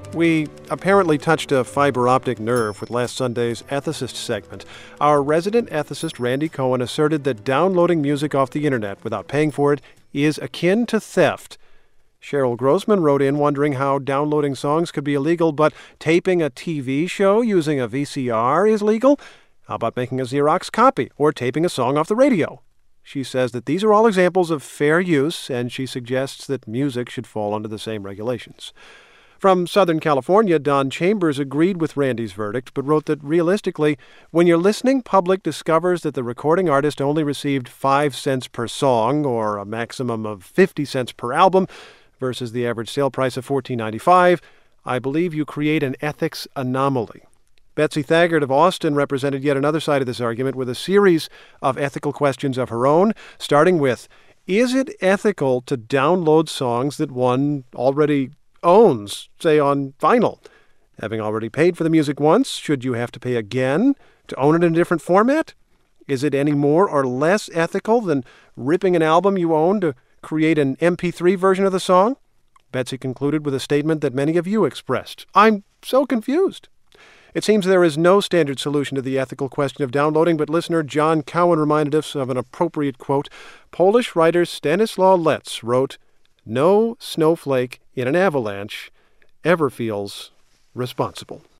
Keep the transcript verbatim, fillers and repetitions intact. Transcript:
We apparently touched a fiber optic nerve with last Sunday's Ethicist segment. Our resident ethicist, Randy Cohen, asserted that downloading music off the internet without paying for it is akin to theft. Cheryl Grossman wrote in wondering how downloading songs could be illegal, but taping a T V show using a V C R is legal? How about making a Xerox copy or taping a song off the radio? She says that these are all examples of fair use, and she suggests that music should fall under the same regulations. From Southern California, Don Chambers agreed with Randy's verdict, but wrote that realistically, when your listening public discovers that the recording artist only received five cents per song, or a maximum of fifty cents per album, versus the average sale price of fourteen ninety-five, I believe you create an ethics anomaly. Betsy Thagard of Austin represented yet another side of this argument with a series of ethical questions of her own, starting with, is it ethical to download songs that one already owns, say on vinyl? Having already paid for the music once, should you have to pay again to own it in a different format? Is it any more or less ethical than ripping an album you own to create an M P three version of the song? Betsy concluded with a statement that many of you expressed. I'm so confused. It seems there is no standard solution to the ethical question of downloading, but listener John Cowan reminded us of an appropriate quote. Polish writer Stanislaw Lec wrote, "No snowflake in an avalanche ever feels responsible."